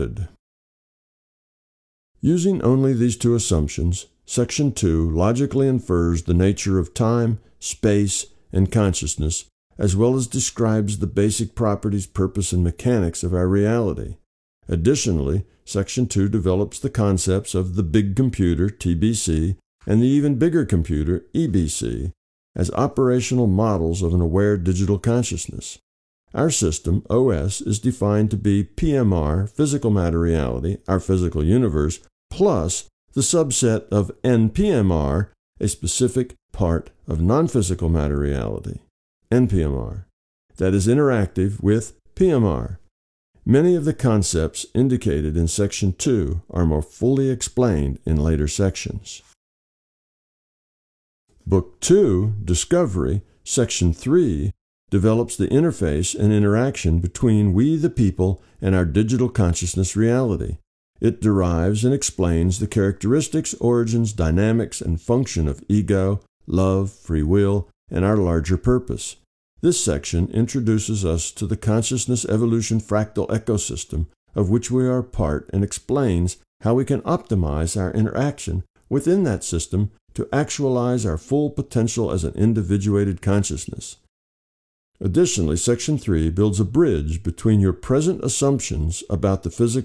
Using only these two assumptions, Section 2 logically infers the nature of time, space, and consciousness, as well as describes the basic properties, purpose, and mechanics of our reality. Additionally, Section 2 develops the concepts of the big computer, TBC, and the even bigger computer, EBC, as operational models of an aware digital consciousness. Our system, OS, is defined to be PMR, physical matter reality, our physical universe, plus the subset of NPMR, a specific part of non-physical matter reality, NPMR, that is interactive with PMR. Many of the concepts indicated in Section 2 are more fully explained in later sections. Book 2, Discovery, Section 3, develops the interface and interaction between we the people and our digital consciousness reality. It derives and explains the characteristics, origins, dynamics, and function of ego, love, free will, and our larger purpose. This section introduces us to the consciousness evolution fractal ecosystem of which we are a part and explains how we can optimize our interaction within that system to actualize our full potential as an individuated consciousness. Additionally, Section 3 builds a bridge between your present assumptions about the physical